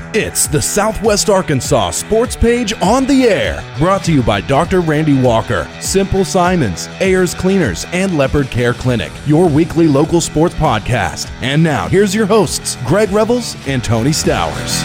It's the Southwest Arkansas Sports Page on the Air, brought to you by Dr. Randy Walker, Simple Simons, Ayers Cleaners, and Leopard Care Clinic, your weekly local sports podcast. And now, here's your hosts, Greg Revels and Tony Stowers.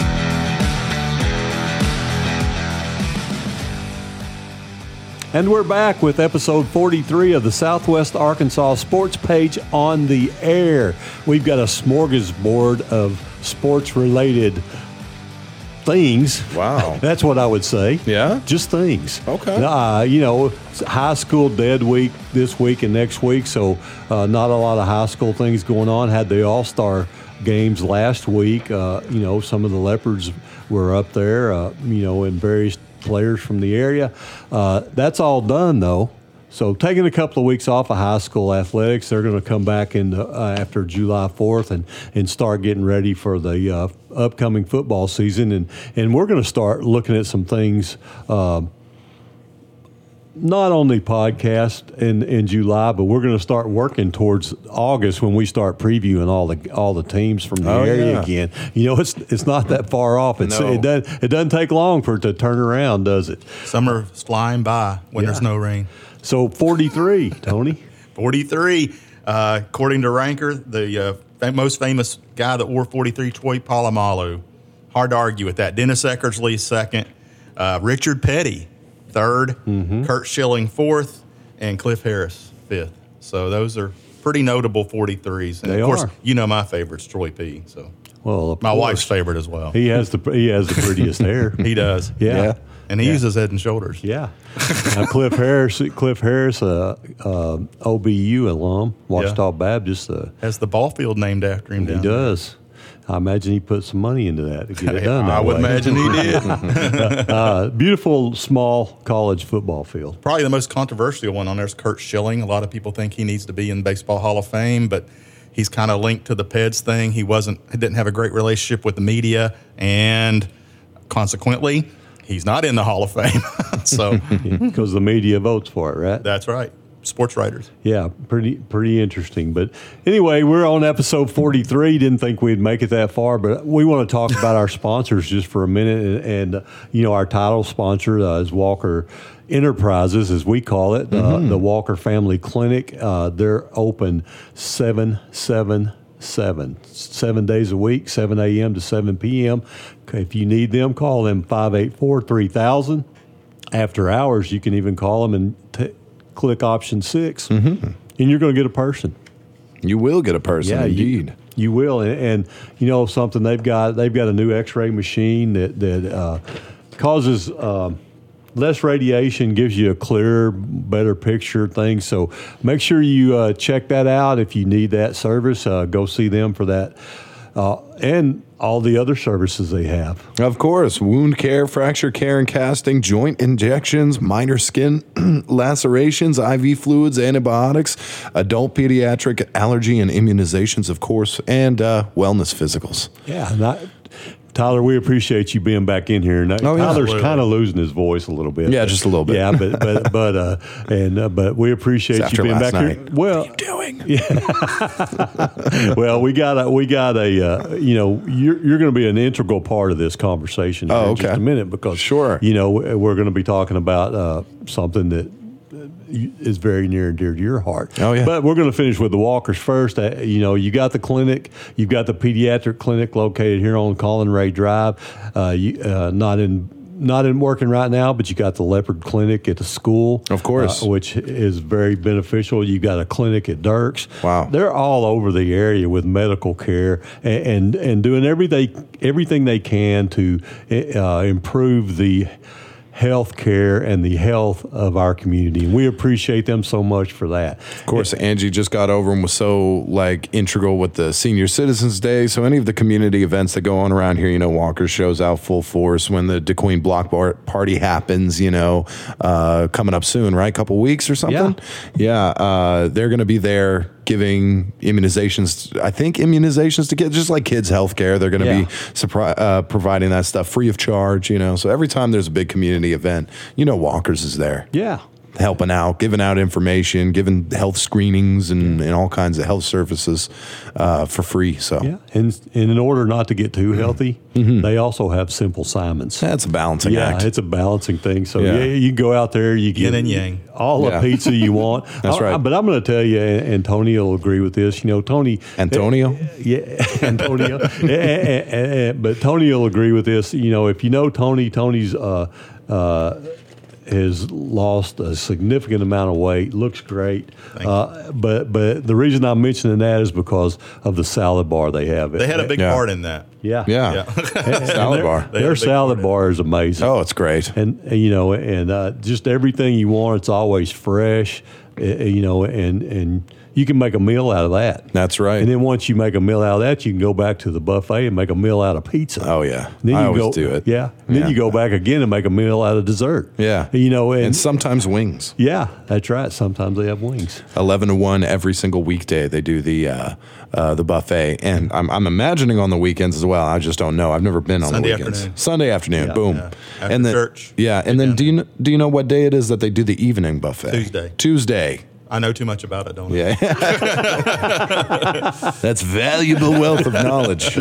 And we're back with episode 43 of the Southwest Arkansas Sports Page on the Air. We've got a smorgasbord of sports-related things. Wow. That's what I would say. Yeah? Just things. Okay. High school dead week this week and next week, so not a lot of high school things going on. Had the All-Star games last week. Some of the Leopards were up there, and various players from the area. That's all done, though. So taking a couple of weeks off of high school athletics, they're going to come back in after July 4th and start getting ready for the upcoming football season. And we're going to start looking at some things, not only podcast in July, but we're going to start working towards August when we start previewing all the teams from the area again. It's not that far off. It doesn't take long for it to turn around, does it? Summer's flying by when there's no rain. So 43, Tony. 43, according to Ranker, the most famous guy that wore 43, Troy Polamalu. Hard to argue with that. Dennis Eckersley, second. Richard Petty, third. Mm-hmm. Kurt Schilling, fourth. And Cliff Harris, fifth. So those are pretty notable 43s. And they of course, are. My favorite's Troy P. So well, my wife's favorite as well. He has the prettiest hair. He does. Yeah. And he uses Head and Shoulders. Yeah. Cliff Harris, OBU alum, Ouachita Baptist. Has the ball field named after him. He does. I imagine he put some money into that to get it done. I would imagine he did. Beautiful, small college football field. Probably the most controversial one on there is Kurt Schilling. A lot of people think he needs to be in Baseball Hall of Fame, but he's kind of linked to the Peds thing. He didn't have a great relationship with the media, and consequently, he's not in the Hall of Fame. So because the media votes for it, right? That's right. Sports writers. Yeah, pretty interesting. But anyway, we're on episode 43. Didn't think we'd make it that far, but we want to talk about our sponsors just for a minute. And our title sponsor is Walker Enterprises, as we call it, the Walker Family Clinic. They're open 7 days a week, 7 a.m. to 7 p.m. If you need them, call them 584-3000. After hours, you can even call them and click option 6, and you're going to get a person. You will get a person, indeed. You will, and something they've got a new X-ray machine that causes less radiation, gives you a clearer, better picture thing. So make sure you check that out. If you need that service, go see them for that. And all the other services they have. Of course, wound care, fracture care and casting, joint injections, minor skin lacerations, IV fluids, antibiotics, adult pediatric allergy and immunizations, of course, and wellness physicals. Yeah, Tyler, we appreciate you being back in here. Tyler's kind of losing his voice a little bit. Yeah, just a little bit. Yeah, but we appreciate you being back here. Well, what are you doing? Yeah. Well, we got a you're going to be an integral part of this conversation in just a minute because we're going to be talking about something that is very near and dear to your heart. Oh, yeah. But we're going to finish with the Walkers first. You got the clinic. You've got the pediatric clinic located here on Colin Ray Drive. Not in working right now, but you got the Leopard Clinic at the school. Of course. Which is very beneficial. You got a clinic at Dirks. Wow. They're all over the area with medical care and doing everything they can to improve the health care and the health of our community. And we appreciate them so much for that. Of course, Angie just got over and was so integral with the Senior Citizens Day. So any of the community events that go on around here, Walker shows out full force when the DeQueen Block Party happens, coming up soon, right? A couple weeks or something? Yeah. They're going to be there giving immunizations to kids, just like kids' health care. They're going to be providing that stuff free of charge, So every time there's a big community event, Walkers is there. Yeah. helping out, giving out information, giving health screenings and all kinds of health services for free. So Yeah, and in order not to get too healthy, they also have Simple Simons. that's a balancing act. It's a balancing thing. So Yeah. you can go out there, you get Yin and yang. all the Yeah. pizza you want. That's right. But I'm going to tell you, and Tony will agree with this. You know, Tony. Antonio? Yeah, Antonio. But Tony will agree with this. You know, if you know Tony's has lost a significant amount of weight, looks great. But the reason I'm mentioning that is because of the salad bar they have. They had a big Yeah. part in that. Yeah. Yeah. Salad bar. They had a Their big salad part in bar is amazing. Oh, it's great. And you know, and just everything you want, it's always fresh. You know, and you can make a meal out of that. That's right. And then once you make a meal out of that, you can go back to the buffet and make a meal out of pizza. Oh, yeah. Then I you always go, do it. Yeah. And then you go back again and make a meal out of dessert. Yeah. You know, And sometimes wings. yeah, that's right. Sometimes they have wings. 11 to 1 every single weekday. They do the buffet, and I'm imagining on the weekends as well. I just don't know. I've never been on Sunday the weekends. afternoon. Sunday afternoon, Yeah. boom. Yeah. After And then church. yeah. And then do you know what day it is that they do the evening buffet? Tuesday. Tuesday. I know too much about it, don't I? Yeah. That's valuable wealth of knowledge.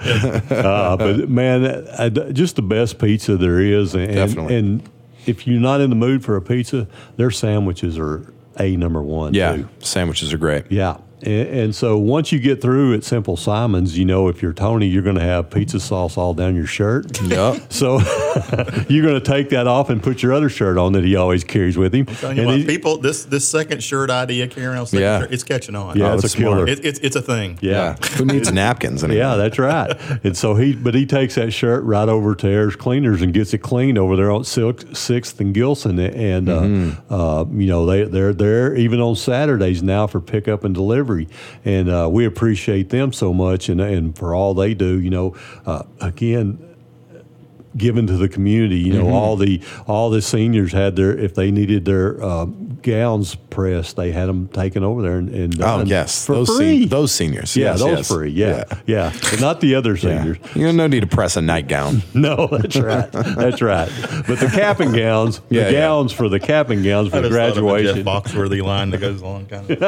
But man, just the best pizza there is. And, Definitely. And if you're not in the mood for a pizza, their sandwiches are number one. Yeah. too. Sandwiches are great. Yeah. And so once you get through at Simple Simon's, you know, if you're Tony, you're going to have pizza sauce all down your shirt. Yep. So you're going to take that off and put your other shirt on that he always carries with him. Telling you And what, he- people, this second shirt idea, Karen, Yeah. it's catching on. Yeah, Oh, it's it's a killer. smart. It's a thing. Yeah. Who needs napkins anymore? Yeah, that's right. And so he takes that shirt right over to Ayers Cleaners and gets it cleaned over there on 6th and Gilson. And you know, they're there even on Saturdays now for pickup and delivery. And we appreciate them so much and for all they do. You know, again, given to the community. You know, all the seniors had if they needed their gowns pressed, they had them taken over there and Oh, done yes. for Those free. those seniors. Yeah, Yes, those yes. free. Yeah, but not the other seniors. You no need to press a nightgown. No, that's right. That's right. But the cap and gowns, Yeah, the gowns for the cap and gowns I for just thought of a graduation. Jeff Foxworthy line that goes along kind of.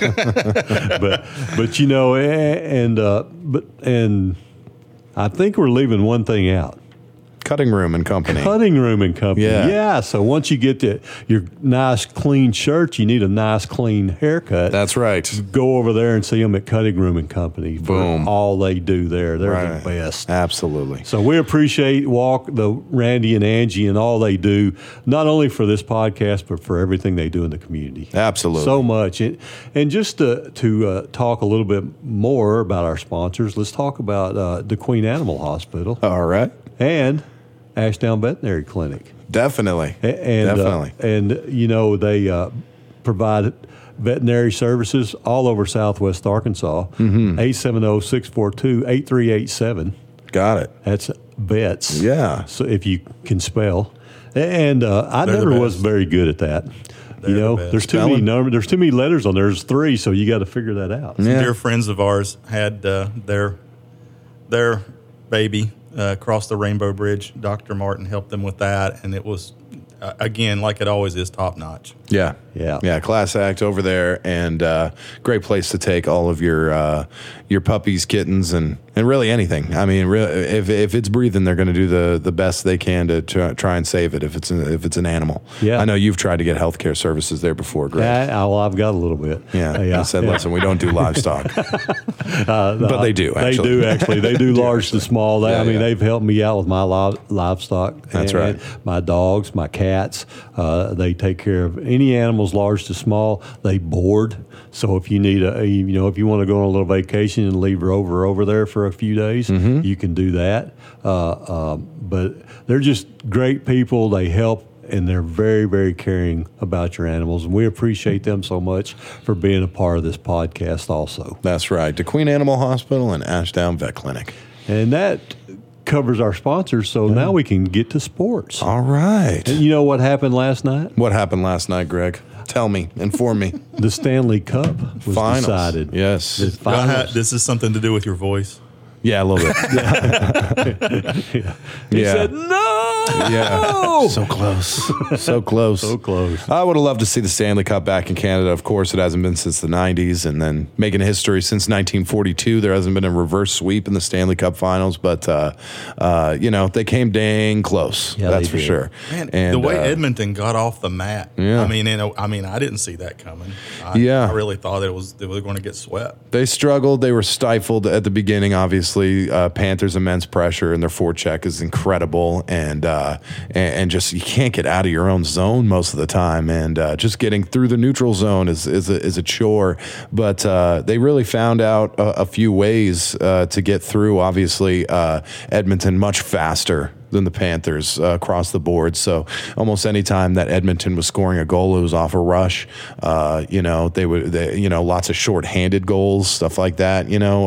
But you know, and I think we're leaving one thing out. Cutting room and company. Cutting room and company. Yeah. So once you get your nice clean shirt, you need a nice clean haircut. That's right. Go over there and see them at Cutting Room and Company for Boom. all they do there. They're Right. the best. Absolutely. So we appreciate the Randy and Angie and all they do, not only for this podcast, but for everything they do in the community. Absolutely. So much. And just to talk a little bit more about our sponsors, let's talk about the Queen Animal Hospital All right. and Ashdown Veterinary Clinic. Definitely. Definitely. And you know, they provide veterinary services all over Southwest Arkansas. 870-642-8387. Got it. That's vets. Yeah. So if you can spell. And I They're the never was best. very good at that. They're You the know, best. there's too many Spelling? numbers. There's too many letters on there. There's 3, so you got to figure that out. Yeah. Dear friends of ours had their baby cross the Rainbow Bridge. Dr. Martin helped them with that, and it was, again, like it always is, top notch. Yeah. Yeah. Yeah. Class act over there, and great place to take all of your puppies, kittens, and really anything. I mean, really, if it's breathing, they're going to do the best they can to try and save it. If it's an animal. Yeah. I know you've tried to get healthcare services there before, Greg. Well, I've got a little bit. Yeah. I said, listen, we don't do livestock, but they do. They Actually. do actually. They do large to small. Yeah, I mean, yeah. they've helped me out with my livestock. That's and right. My dogs, my cats. They take care of any animals large to small. They board. So if you need if you want to go on a little vacation and leave Rover over there for a few days, you can do that. But they're just great people. They help. And they're very, very caring about your animals. And we appreciate them so much for being a part of this podcast also. That's right. The Queen Animal Hospital and Ashdown Vet Clinic. And that covers our sponsors. So now we can get to sports. All right. And you know what happened last night? What happened last night, Greg? Tell me. Inform me. The Stanley Cup was Finals. decided. Yes. The finals. This is something to do with your voice. Yeah, a little bit. He said, no! Yeah. So close. So close. So close. I would have loved to see the Stanley Cup back in Canada. Of course, it hasn't been since the 90s, and then making history since 1942. There hasn't been a reverse sweep in the Stanley Cup finals, but, they came dang close. Yeah, that's they for did. sure. Man, And the way Edmonton got off the mat. Yeah. I mean, I didn't see that coming. I really thought they were going to get swept. They struggled. They were stifled at the beginning, obviously. Panthers' immense pressure, and their forecheck is incredible. And just you can't get out of your own zone most of the time. And just getting through the neutral zone is a chore. But they really found out a few ways to get through. Obviously, Edmonton much faster than the Panthers across the board. So almost any time that Edmonton was scoring a goal, it was off a rush. Lots of short-handed goals, stuff like that.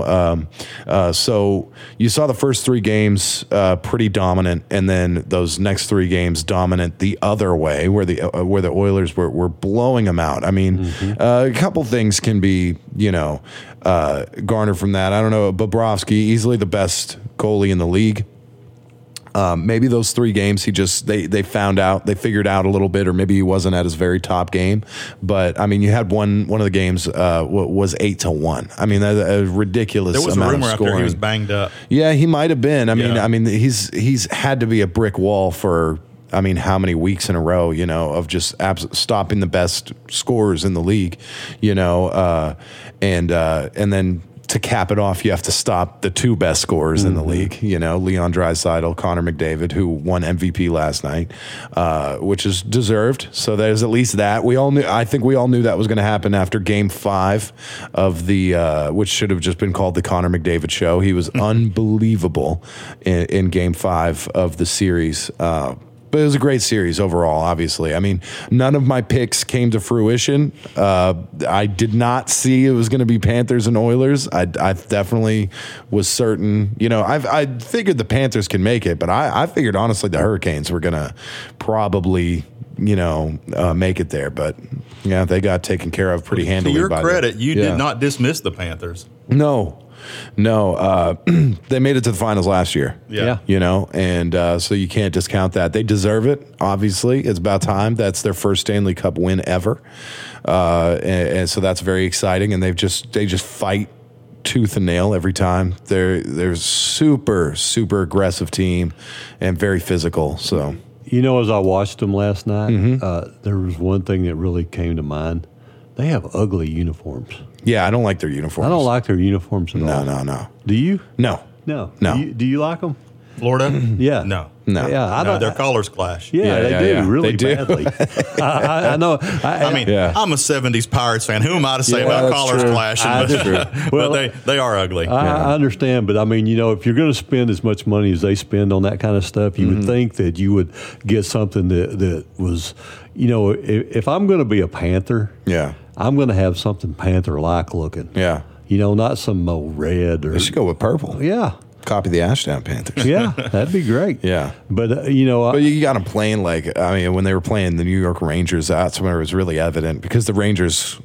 So you saw the first three games pretty dominant, and then those next three games dominant the other way, where the Oilers were blowing them out. I mean, a couple things can be garnered from that. I don't know, Bobrovsky, easily the best goalie in the league. Maybe those three games they figured out a little bit, or maybe he wasn't at his very top game. But I mean, you had one of the games was 8-1. I mean, a ridiculous There was amount a rumor of out scoring. there he was banged up. Yeah, he might have been. I mean, he's had to be a brick wall for. I mean, how many weeks in a row, of just stopping the best scorers in the league, and then to cap it off, you have to stop the two best scorers in the league, Leon Draisaitl, Connor McDavid, who won MVP last night, which is deserved. So there's at least that. I think we all knew that was going to happen after Game 5 of the, which should have just been called the Connor McDavid show. He was unbelievable in Game 5 of the series. But it was a great series overall, obviously. I mean, none of my picks came to fruition. I did not see it was going to be Panthers and Oilers. I definitely was certain. I figured the Panthers can make it, but I figured, honestly, the Hurricanes were going to probably, make it there. But, yeah, they got taken care of pretty handily. To your credit, you did not dismiss the Panthers. No, they made it to the finals last year. Yeah. And so you can't discount that. They deserve it, obviously. It's about time. That's their first Stanley Cup win ever. And so that's very exciting. And they just fight tooth and nail every time. They're super, super aggressive team and very physical. So, as I watched them last night, there was one thing that really came to mind. They have ugly uniforms. yeah, I don't like their uniforms. I don't like their uniforms at all. No. Do you? No. No. No. Do you like them? Florida? Yeah. No. Yeah, I don't. Their colors clash. Yeah, they do really They do. badly. I know. I mean, Yeah. I'm a 70s Pirates fan. Who am I to say Yeah, about that's colors true. clashing? That's true. Well, But they are ugly. I understand, but I mean, if you're going to spend as much money as they spend on that kind of stuff, you would think that you would get something that was, if I'm going to be a Panther, Yeah. I'm going to have something Panther-like looking. Yeah. Not some old red or. They should go with purple. Yeah. Copy the Ashdown Panthers. Yeah, that'd be great. Yeah. But, But you got them playing when they were playing the New York Rangers, that's when it was really evident because the Rangers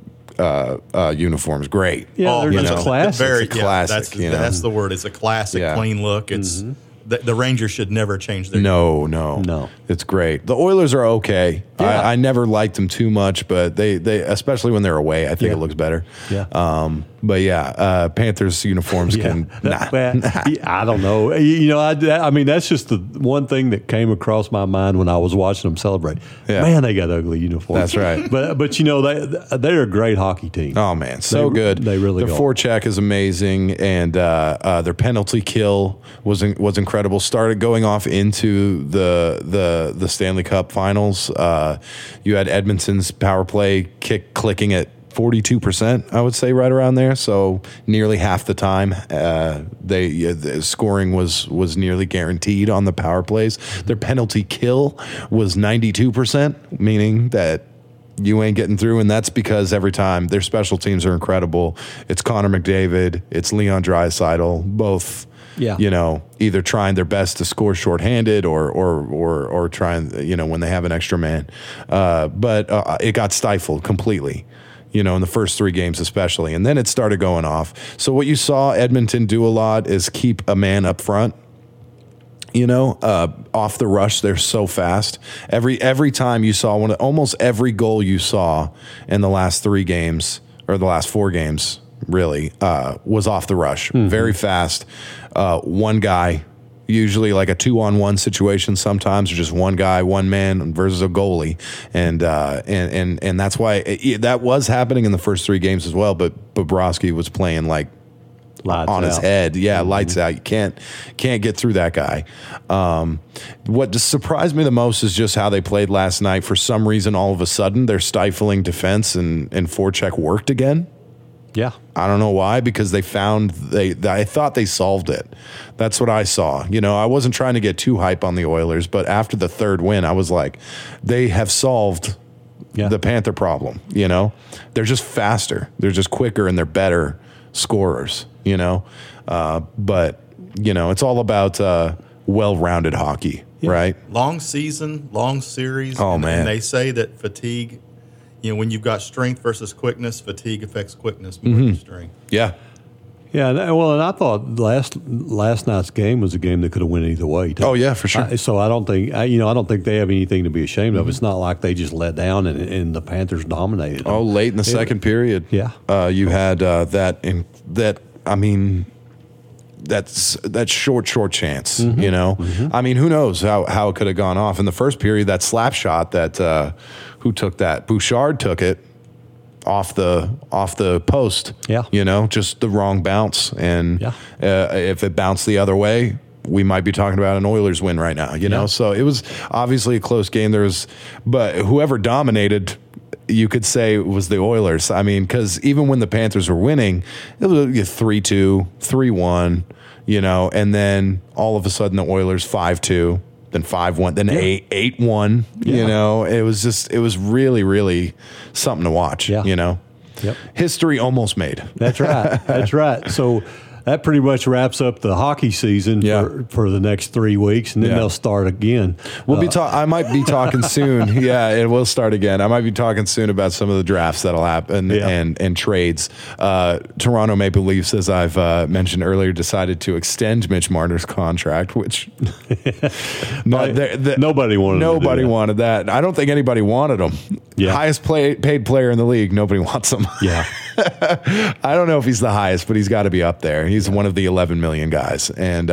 uniform's great. yeah, they're just classic. Very It's a classic, That's the word. It's a classic, Yeah. clean look. It's the Rangers should never change their. No. It's great. The Oilers are okay. Yeah. I never liked them too much, but they especially when they're away, I think Yeah. it looks better. Yeah. But yeah, Panthers uniforms can. Nah. I don't know. I mean, that's just the one thing that came across my mind when I was watching them celebrate. Yeah. Man, they got ugly uniforms. That's right. But they're a great hockey team. Oh man, so They- good. they really Their are. forecheck is amazing, and their penalty kill was incredible. Started going off into the Stanley Cup Finals. You had Edmonton's power play clicking at 42%, I would say, right around there. So nearly half the time, the scoring was nearly guaranteed on the power plays. Their penalty kill was 92%, meaning that you ain't getting through, and that's because every time their special teams are incredible. It's Connor McDavid, it's Leon Draisaitl, both. Yeah. Either trying their best to score shorthanded or trying, when they have an extra man. But it got stifled completely. in the first 3 games especially. And then it started going off. So what you saw Edmonton do a lot is keep a man up front. Off the rush, they're so fast. Every time you saw almost every goal you saw in the last 3 games or the last 4 games, really, was off the rush. Very fast. One guy, usually like a 2-on-1 situation sometimes, or just one guy, one man versus a goalie. And that's why that was happening in the first 3 games as well. But Bobrovsky was playing like lights on his out. head. Yeah, lights out. You can't get through that guy. What just surprised me the most is just how they played last night. For some reason, all of a sudden, their stifling defense and forecheck worked again. Yeah. I don't know why, because I thought they solved it. That's what I saw. I wasn't trying to get too hype on the Oilers, but after the 3rd win, I was like, they have solved the Panther problem. They're just faster. They're just quicker, and they're better scorers, but it's all about well-rounded hockey, right? Long season, long series. Oh, man. And they say that fatigue, when you've got strength versus quickness, fatigue affects quickness more than strength. Yeah. Yeah, and I thought last night's game was a game that could have went either way, too. Oh, yeah, for sure. So I don't think I don't think they have anything to be ashamed of. It's not like they just let down and the Panthers dominated them. Oh, late in the second period. Yeah. You had that's short chance, I mean, who knows how it could have gone off in the first period. That slap shot that who took that? Bouchard took it off the post. Yeah. Just the wrong bounce. And if it bounced the other way, we might be talking about an Oilers win right now, Yeah. So it was obviously a close game. But whoever dominated, you could say, it was the Oilers. I mean, because even when the Panthers were winning, it was 3-2, 3-1, and then all of a sudden the Oilers 5-2, then 5-1, then 8-1. It was really, really something to watch. Yeah. Yep. History almost made. That's right. That's right. So that pretty much wraps up the hockey season for the next 3 weeks, and then they'll start again. We'll be I might be talking soon. Yeah, it will start again. I might be talking soon about some of the drafts that'll happen and trades. Toronto Maple Leafs, as I've mentioned earlier, decided to extend Mitch Marner's contract, which nobody wanted that. I don't think anybody wanted him. Yeah. Highest paid player in the league. Nobody wants him. Yeah. I don't know if he's the highest, but he's got to be up there. He's one of the 11 million guys, and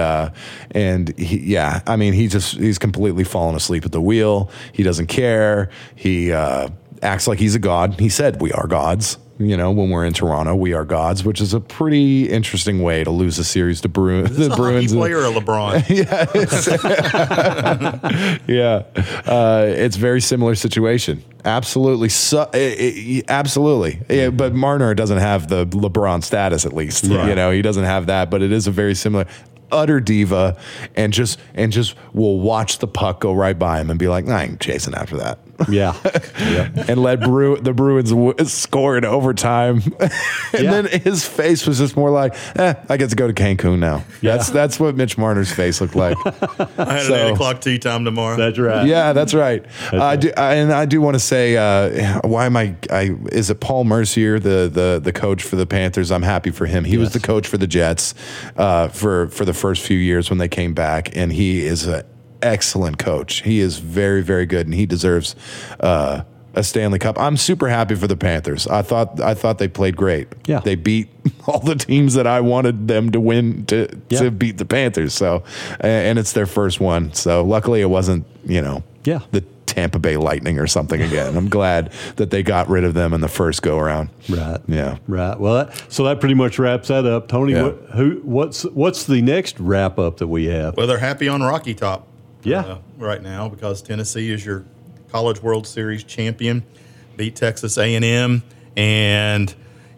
he's completely fallen asleep at the wheel. He doesn't care. He acts like he's a god. He said, "We are gods." When we're in Toronto, we are gods, which is a pretty interesting way to lose a series to Bruins. Is this a hockey player or LeBron? It's a very similar situation. Absolutely. Absolutely. Yeah, but Marner doesn't have the LeBron status, at least. Right. He doesn't have that, but it is a very similar utter diva, and just will watch the puck go right by him and be like, I ain't chasing after that. Yeah. And let the Bruins score in overtime. And then his face was just more like, I get to go to Cancun now. Yeah. That's what Mitch Marner's face looked like. I had an 8 o'clock tea time tomorrow. That's right. Yeah, that's right. I do want to say, why am is it Paul Mercier, the coach for the Panthers? I'm happy for him. He was the coach for the Jets for the first few years when they came back, and he is an excellent coach. He is very, very good, and he deserves a Stanley Cup. I'm super happy for the Panthers. I thought they played great. Yeah. They beat all the teams that I wanted them to win to beat the Panthers. So, and it's their first one. So luckily it wasn't, the Tampa Bay Lightning or something again. I'm glad that they got rid of them in the first go around. Right. Yeah. Right. Well, so that pretty much wraps that up. Tony, what's the next wrap up that we have? Well, they're happy on Rocky Top. Yeah. Right now, because Tennessee is your College World Series champion, beat Texas A&M, and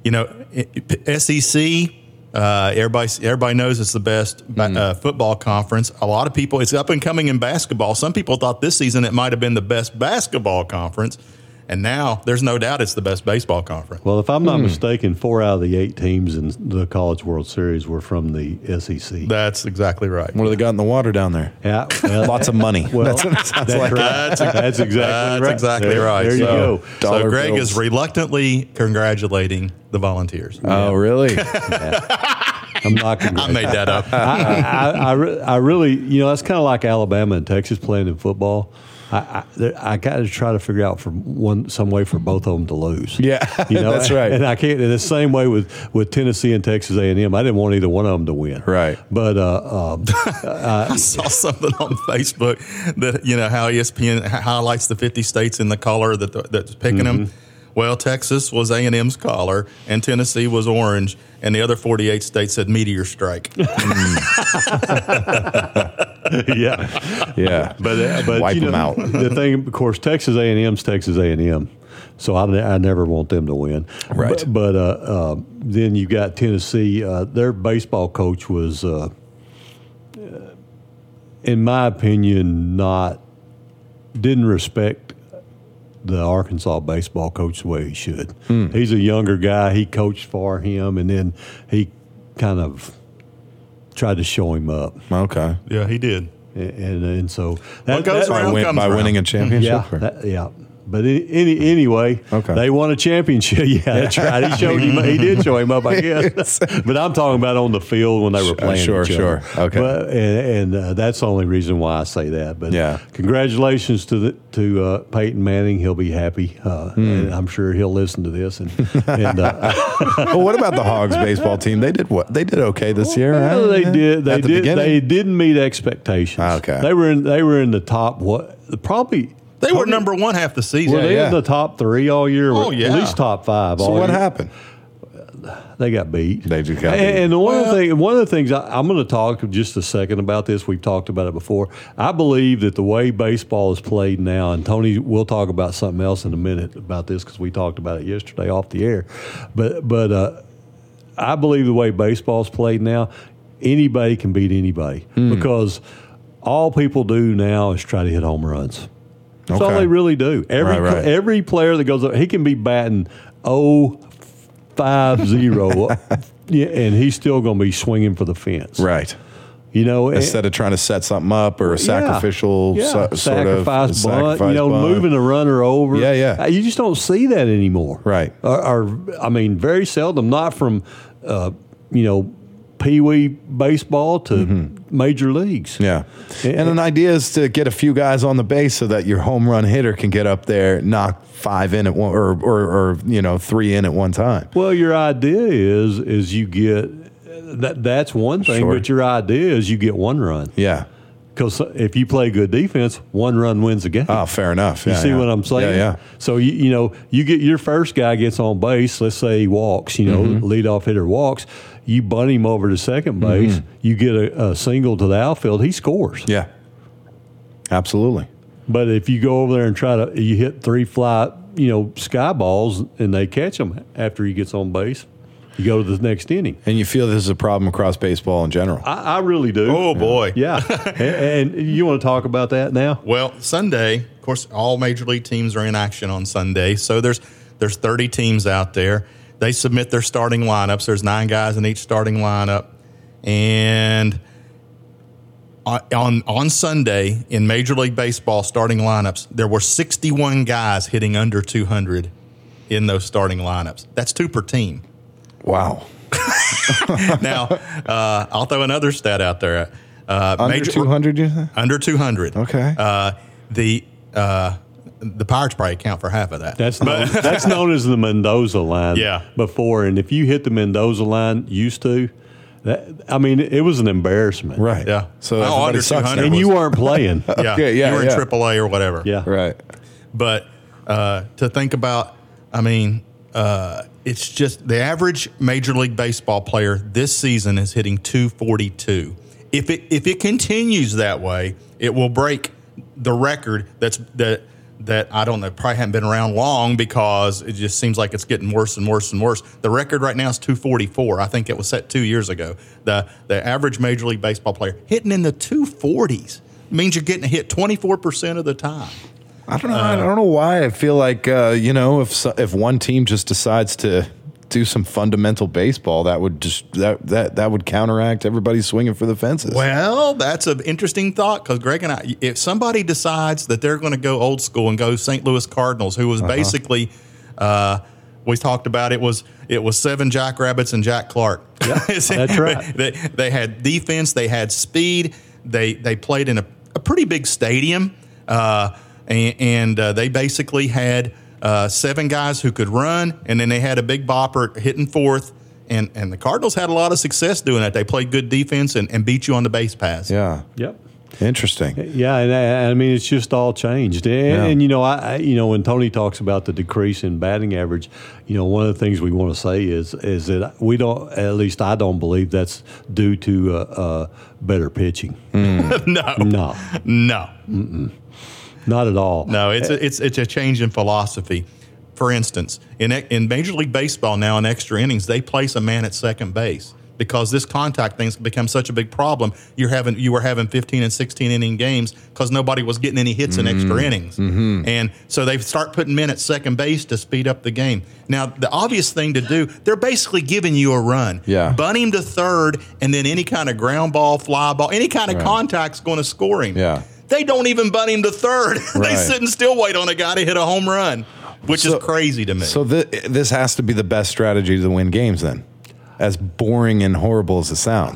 SEC. Everybody knows it's the best football conference. A lot of people, it's up and coming in basketball. Some people thought this season it might have been the best basketball conference, And now there's no doubt it's the best baseball conference. Well, if I'm not mistaken, 4 out of the 8 teams in the College World Series were from the SEC. That's exactly right. What do they got in the water down there? Yeah, well, Lots of money. Well, That's what it sounds that's like. right. That's exactly right. There you go. So Dollar Greg bills. is reluctantly congratulating the Volunteers. Oh, really? I'm not. I made that up. I really, that's kind of like Alabama and Texas playing in football. I got to try to figure out some way for both of them to lose. Yeah, that's right. And I can't. In the same way with Tennessee and Texas A&M, I didn't want either one of them to win. Right. But I saw something on Facebook that how ESPN highlights the 50 states in the color that's picking them. Well, Texas was A&M's color, and Tennessee was orange, and the other 48 states said meteor strike. Yeah. But Wipe them out. The thing, of course, Texas A&M's Texas A&M, so I never want them to win. Right. But then you got Tennessee. Their baseball coach was, in my opinion, didn't respect the Arkansas baseball coach the way he should. He's a younger guy. He coached for him, and then he kind of tried to show him up. Okay. Yeah, he did. And so What goes around comes by around. winning a championship? yeah. But anyway, Okay. They won a championship. Yeah, that's right. He did show him up, I guess. But I'm talking about on the field when they were playing. Sure, each other. sure. Okay. But, and that's the only reason why I say that. But Yeah. congratulations to Peyton Manning. He'll be happy, and I'm sure he'll listen to this. And Well, what about the Hogs baseball team? They did what? They did okay this year, right? well, they did. At the beginning? They didn't meet expectations. Okay. They were in the top. Probably. They were number one half the season. Well, they yeah. in the top 3 all year. Oh, yeah. At least top 5. So all what year. happened? They got beat. They just got beat. And one of the things I'm going to talk just a second about this. We've talked about it before. I believe that the way baseball is played now, and Tony, we'll talk about something else in a minute about this because we talked about it yesterday off the air. But I believe the way baseball is played now, anybody can beat anybody because all people do now is try to hit home runs. That's all Okay. they really do. Right. Every player that goes up, he can be batting 0-5-0, and he's still going to be swinging for the fence. Right. And- Instead of trying to set something up or a sacrificial sort of sacrifice bunt, sacrifice bunt. moving the runner over. Yeah. You just don't see that anymore. Right. Or very seldom. Not from, Pee-wee baseball to major leagues. Yeah. And an idea is to get a few guys on the base so that your home run hitter can get up there, knock 5 in at one or 3 in at one time. Well, your idea is you get that's one thing, Sure. but your idea is you get 1 run. Yeah. Because if you play good defense, 1 run wins the game. Oh, fair enough. You Yeah, see yeah. what I'm saying? Yeah. So you get your first guy gets on base. Let's say he walks. Leadoff hitter walks. You bunt him over to second base. You get a single to the outfield. He scores. Yeah. Absolutely. But if you go over there and you hit 3 fly, sky balls, and they catch him after he gets on base, you go to the next inning. And you feel this is a problem across baseball in general. I really do. Oh, boy. Yeah. and you want to talk about that now? Well, Sunday, of course, all major league teams are in action on Sunday. So there's 30 teams out there. They submit their starting lineups. There's 9 guys in each starting lineup. And on Sunday, in Major League Baseball starting lineups, there were 61 guys hitting under 200 in those starting lineups. That's 2 per team. Wow. Now, I'll throw another stat out there. Under 200, you say? Under 200. Okay. The Pirates probably account for half of that. That's known as the Mendoza line. Yeah. Before, and if you hit the Mendoza line, it was an embarrassment. Right. Yeah. So Oh, everybody under sucks 200. now. And you weren't playing. Yeah. Okay, yeah, You were in yeah. AAA or whatever. Yeah. Right. But to think about, it's just the average Major League Baseball player this season is hitting 242. If it continues that way, it will break the record that I don't know, probably haven't been around long because it just seems like it's getting worse and worse and worse. The record right now is 244. I think it was set 2 years ago. The average Major League Baseball player hitting in the 240s means you're getting hit 24% of the time. I don't know. I don't know why. I feel like if one team just decides to do some fundamental baseball, that would just that would counteract everybody swinging for the fences. Well, that's an interesting thought because Greg and I, if somebody decides that they're going to go old school and go St. Louis Cardinals, who was basically, we talked about it was 7 Jackrabbits and Jack Clark. Yeah, that's right. They had defense, they had speed, they played in a pretty big stadium, and they basically had 7 guys who could run, and then they had a big bopper hitting fourth. And the Cardinals had a lot of success doing that. They played good defense and beat you on the base pass. Yeah. Yep. Interesting. Yeah, and I mean it's just all changed. And I when Tony talks about the decrease in batting average, one of the things we want to say is that we don't, at least I don't believe that's due to better pitching. No. Not at all. No, it's a change in philosophy. For instance, in Major League Baseball now in extra innings, they place a man at second base because this contact thing's become such a big problem. You were having 15 and 16 inning games because nobody was getting any hits in extra innings, and so they start putting men at second base to speed up the game. Now, the obvious thing to do, they're basically giving you a run. Yeah. Bunt him to third, and then any kind of ground ball, fly ball, any kind of contact's going to score him. Yeah. They don't even bunt him to third. They sit and still wait on a guy to hit a home run, which is crazy to me. So this has to be the best strategy to win games then, as boring and horrible as it sounds.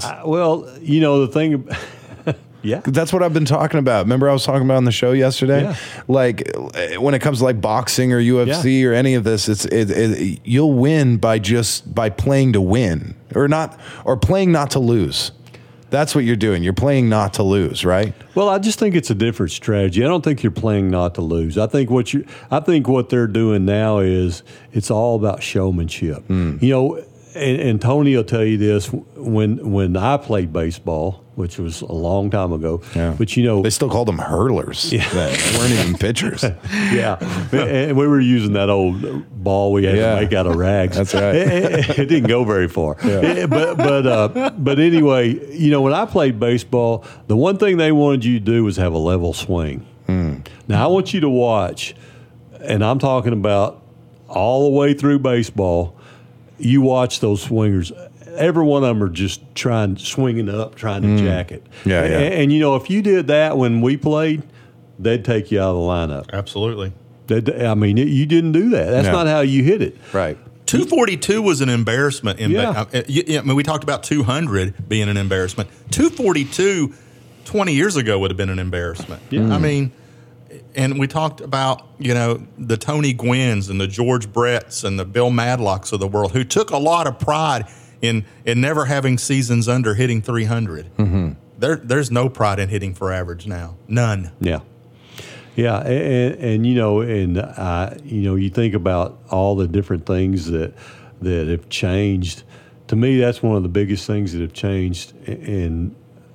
The thing, yeah. That's what I've been talking about. Remember I was talking about on the show yesterday? Yeah. Like when it comes to like boxing or UFC or any of this, you'll win by playing to win or playing not to lose. That's what you're doing. You're playing not to lose, right? Well, I just think it's a different strategy. I don't think you're playing not to lose. I think what they're doing now is it's all about showmanship. And Tony will tell you this, when I played baseball, which was a long time ago. Yeah. But they still called them hurlers. Yeah. They weren't even pitchers. Yeah. And we were using that old ball we had to make out of rags. That's right. It didn't go very far. Yeah. But anyway, when I played baseball, the one thing they wanted you to do was have a level swing. Now I want you to watch, and I'm talking about all the way through baseball. You watch those swingers. Every one of them are just swinging up, trying to jack it. Yeah. And if you did that when we played, they'd take you out of the lineup. Absolutely. You didn't do that. That's not how you hit it. Right. 242 was an embarrassment. We talked about 200 being an embarrassment. 242 20 years ago would have been an embarrassment. Yeah. And we talked about, the Tony Gwynns and the George Bretts and the Bill Madlocks of the world who took a lot of pride in never having seasons under hitting 300. There's no pride in hitting for average now. None. Yeah. Yeah. And you think about all the different things that have changed. To me, that's one of the biggest things that have changed. And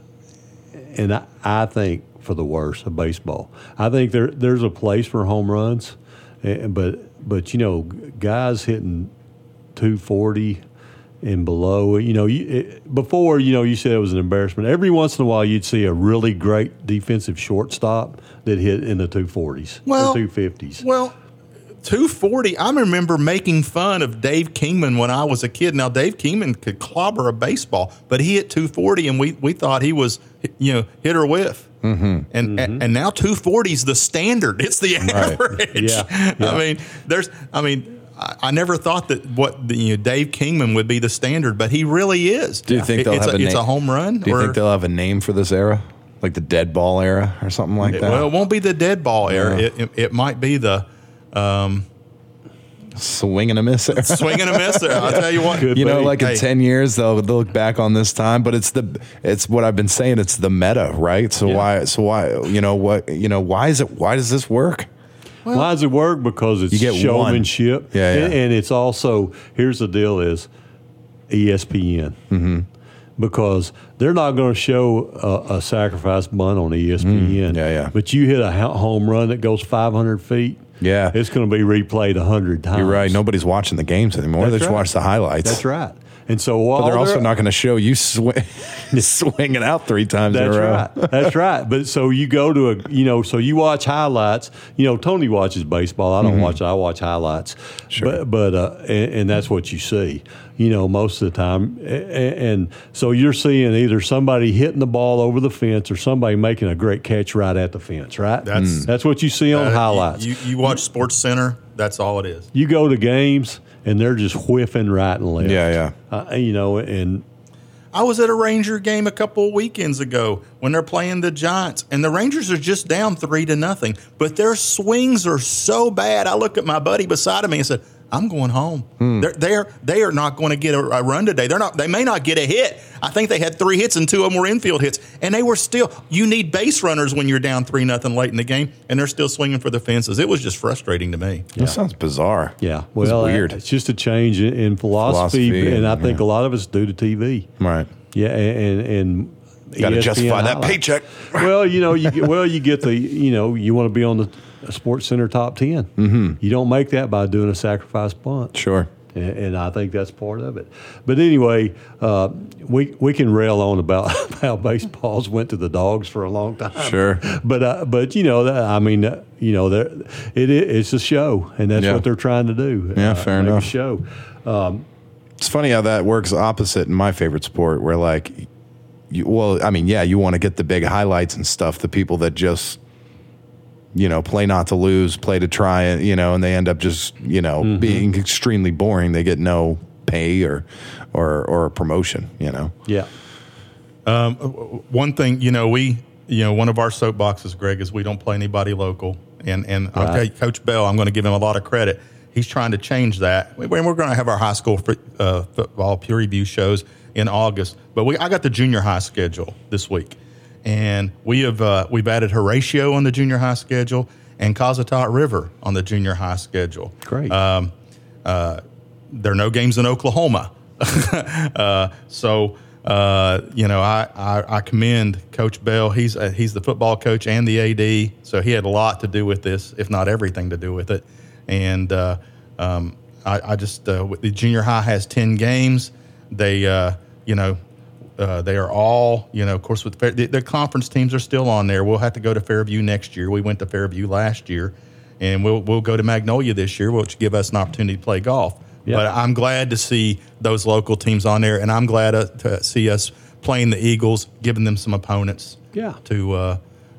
I think for the worse of baseball. I think there's a place for home runs, but guys hitting 240 and below. Before you said it was an embarrassment. Every once in a while, you'd see a really great defensive shortstop that hit in the 240s or 250s. Well, 240. I remember making fun of Dave Kingman when I was a kid. Now Dave Kingman could clobber a baseball, but he hit 240, and we thought he was hit or whiff. And now 240 is the standard. It's the average. Yeah. I never thought that Dave Kingman would be the standard, but he really is. Do you think they'll have a name? It's a home run? Do you think they'll have a name for this era? Like the dead ball era or something like that? Well, it won't be the dead ball era. It might be the swing and a miss era. Swing and a miss era. I'll tell you what. In 10 years they'll look back on this time, but it's what I've been saying. It's the meta, right? Why does this work? Well, why does it work? Because it's showmanship. Yeah. And it's also, here's the deal is ESPN. Because they're not going to show a sacrifice bunt on ESPN. Yeah. But you hit a home run that goes 500 feet. Yeah. It's going to be replayed 100 times. You're right. Nobody's watching the games anymore. They just watch the highlights. That's right. And so while But they're also not going to show you swinging out 3 times in a row. Right. That's right. But so you go to so you watch highlights. Tony watches baseball. I don't watch. I watch highlights. Sure. But and that's what you see. Most of the time. And so you're seeing either somebody hitting the ball over the fence or somebody making a great catch right at the fence. Right. That's what you see on highlights. You watch Sports Center. That's all it is. You go to games and they're just whiffing right and left. Yeah. And I was at a Ranger game a couple of weekends ago when they're playing the Giants, and the Rangers are just down 3-0, but their swings are so bad. I looked at my buddy beside of me and said, I'm going home. They are not going to get a run today. They may not get a hit. I think they had 3 hits and 2 of them were infield hits. And they were still, you need base runners when you're down 3-0 late in the game, and they're still swinging for the fences. It was just frustrating to me. That sounds bizarre. Yeah. Well, it's weird. It's just a change in philosophy, and I think a lot of it's due to TV. Right. Yeah, and Got to ESPN justify that highlights. paycheck. Well, you get the you want to be on the Sports Center top 10. Mm-hmm. You don't make that by doing a sacrifice bunt. Sure. And I think that's part of it. But anyway, we can rail on about how baseballs went to the dogs for a long time. Sure. But it's a show, and that's what they're trying to do. Yeah, fair make enough. A show. It's funny how that works opposite in my favorite sport, where you want to get the big highlights and stuff. The people that just play not to lose, play to try it, and they end up just, being extremely boring. They get no pay or a promotion, Yeah. One thing, one of our soapboxes, Greg, is we don't play anybody local. And I'll tell you, Coach Bell, I'm going to give him a lot of credit. He's trying to change that. We're going to have our high school football peer review shows in August. But I got the junior high schedule this week. And we've added Horatio on the junior high schedule and Cossatot River on the junior high schedule. Great. There are no games in Oklahoma. So I commend Coach Bell. He's the football coach and the AD, so he had a lot to do with this, if not everything to do with it. And the junior high has 10 games. They are all, of course, with the conference teams are still on there. We'll have to go to Fairview next year. We went to Fairview last year, and we'll go to Magnolia this year, which give us an opportunity to play golf. Yeah. But I'm glad to see those local teams on there, and I'm glad to see us playing the Eagles, giving them some opponents. Yeah. To,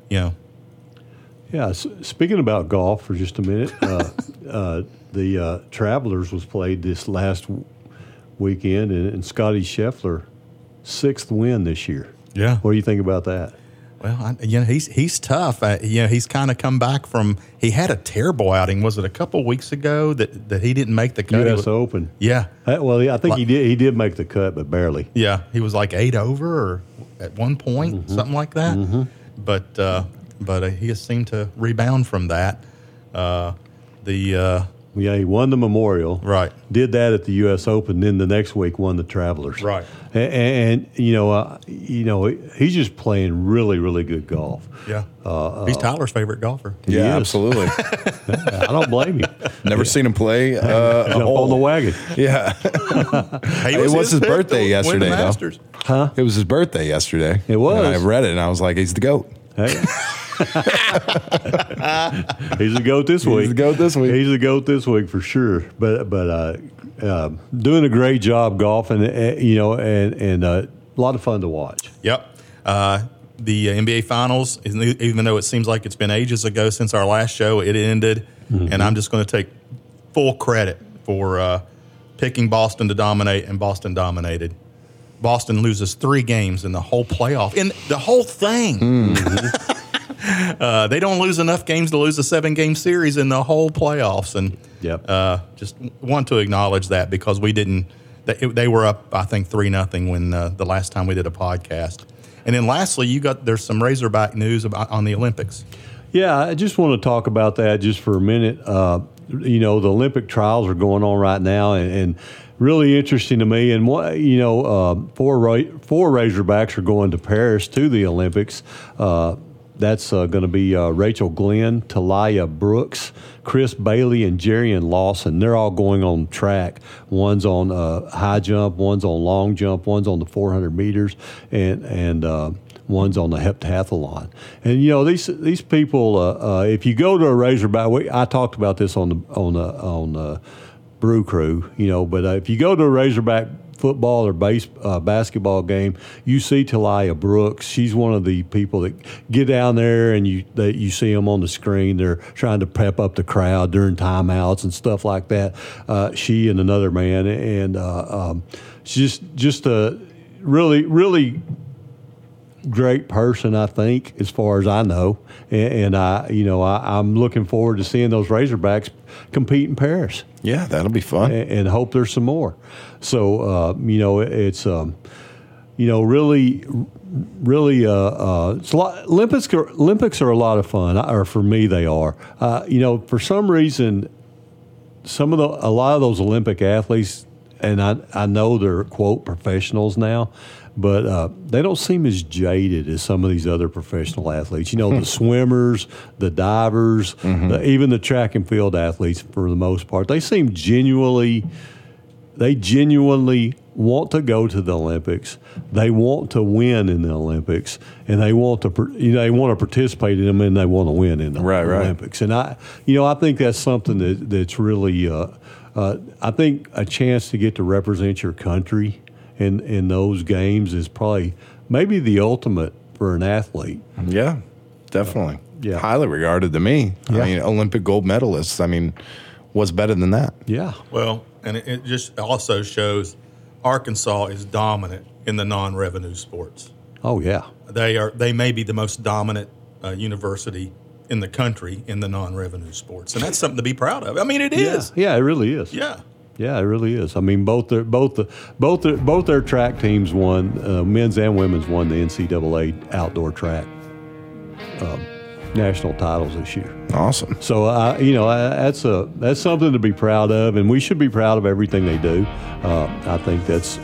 Yeah. Speaking about golf for just a minute, the Travelers was played this last weekend, and Scotty Scheffler, 6th win this year. Yeah. What do you think about that? Well, he's tough. He's kind of come back from. He had a terrible outing. Was it a couple weeks ago that he didn't make the cut? U.S. Open. Yeah. Well, I think he did. He did make the cut, but barely. Yeah, he was like 8 over or at one point, something like that. Mm-hmm. But he has seemed to rebound from that. He won the Memorial. Right. Did that at the U.S. Open. Then the next week won the Travelers. Right. And he's just playing really, really good golf. Yeah. He's Tyler's favorite golfer. Yeah, absolutely. I don't blame you. Never seen him play. Jump on the wagon. Yeah. It was his birthday yesterday, though. Huh? It was his birthday yesterday. It was. And I read it, and I was like, he's the GOAT. Hey. He's the GOAT this week. He's the GOAT this week. He's the GOAT this week for sure. But doing a great job golfing, and a lot of fun to watch. Yep. The NBA Finals, even though it seems like it's been ages ago since our last show, it ended, and I'm just going to take full credit for picking Boston to dominate, and Boston dominated. Boston loses 3 games in the whole playoff, in the whole thing. Mm-hmm. They don't lose enough games to lose a 7-game series in the whole playoffs, and just want to acknowledge that because we didn't. They were up, I think, 3-0 when the last time we did a podcast. And then lastly, there's some Razorback news on the Olympics. Yeah, I just want to talk about that just for a minute. The Olympic trials are going on right now, and really interesting to me. And 4 Razorbacks are going to Paris to the Olympics. That's going to be Rachel Glenn, Talia Brooks, Chris Bailey, and Jerian Lawson. They're all going on track. One's on high jump, one's on long jump, one's on the 400 meters, and one's on the heptathlon. And these people, if you go to a Razorback, I talked about this on the Brew Crew, but if you go to a Razorback football or basketball game, you see Talia Brooks. She's one of the people that get down there, and you see them on the screen. They're trying to pep up the crowd during timeouts and stuff like that. She and another man, and she's just a really, really great person, I think, as far as I know. And I'm looking forward to seeing those Razorbacks compete in Paris. Yeah, that'll be fun. And hope there's some more. So, it's, really, it's a lot. Olympics are a lot of fun, or for me, they are. For some reason, a lot of those Olympic athletes, and I know they're, quote, professionals now, but they don't seem as jaded as some of these other professional athletes. The swimmers, the divers, even the track and field athletes, for the most part, they seem genuinely want to go to the Olympics. They want to win in the Olympics, and they want to participate in them, and they want to win in the Olympics. And I think that's something that's really, I think a chance to get to represent your country in those games is probably maybe the ultimate for an athlete. Yeah, definitely. Yeah. Highly regarded to me. Yeah. I mean, Olympic gold medalists. I mean, what's better than that? Yeah. Well, and it just also shows Arkansas is dominant in the non-revenue sports. Oh, yeah. They may be the most dominant university in the country in the non-revenue sports, and that's something to be proud of. I mean, it is. Yeah, it really is. Yeah. Yeah, it really is. I mean, both their track teams won, men's and women's won the NCAA outdoor track national titles this year. Awesome. So that's something to be proud of, and we should be proud of everything they do. I think that's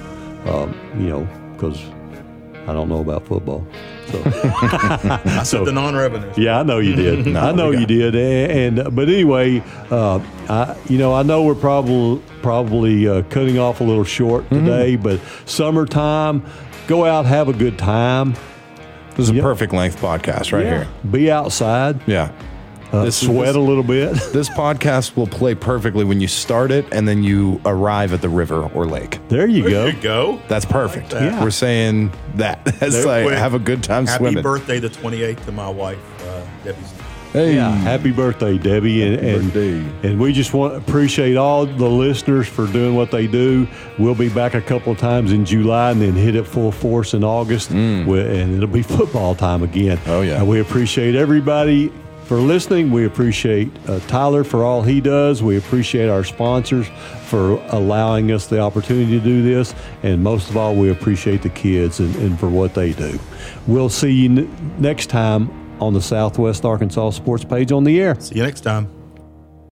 because I don't know about football. So I said the non-revenue. Yeah, I know you did. You did. But anyway, I know we're probably cutting off a little short today, but summertime, go out, have a good time. This is a perfect length podcast right here. Be outside. Yeah. Sweat a little bit. This podcast will play perfectly when you start it and then you arrive at the river or lake. There you go. There you go. That's perfect. Like that. Yeah. We're saying that. It's like, have a good time Happy swimming. birthday the 28th to my wife, Debbie's. Hey. Yeah, happy birthday, Debbie, and we just want to appreciate all the listeners for doing what they do. We'll be back a couple of times in July and then hit it full force in August, and it'll be football time again. Oh, yeah. And we appreciate everybody for listening. We appreciate Tyler for all he does. We appreciate our sponsors for allowing us the opportunity to do this, and most of all, we appreciate the kids and for what they do. We'll see you next time on the Southwest Arkansas Sports Page on the Air. See you next time.